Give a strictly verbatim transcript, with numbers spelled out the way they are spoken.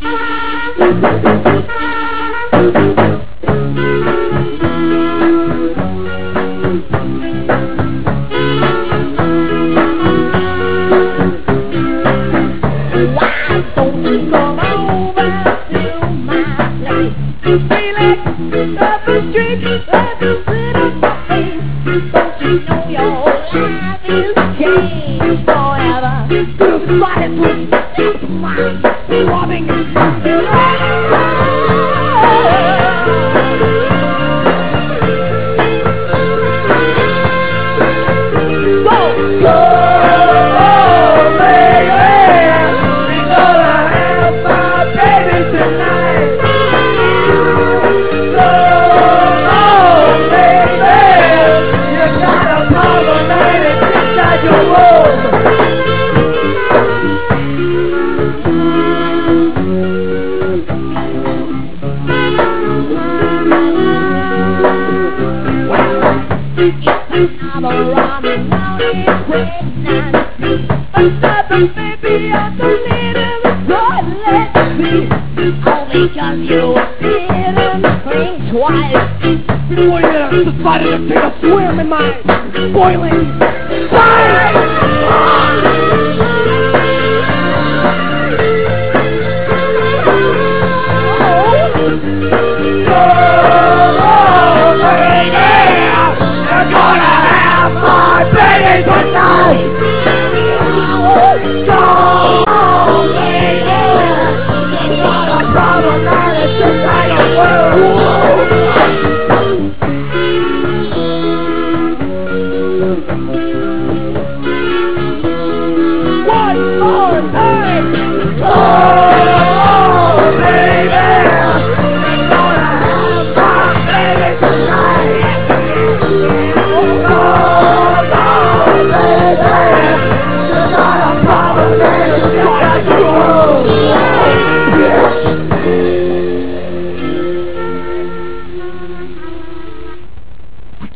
Don't you come over to my place? Relax, up the street, let the sit on my face. Don't you know your life is changed forever? The silence is mine, throbbing Go, go! I'm running round in pregnant, another baby on the little toilet seat. All because you didn't think twice. Before you decided to take a swim in my boiling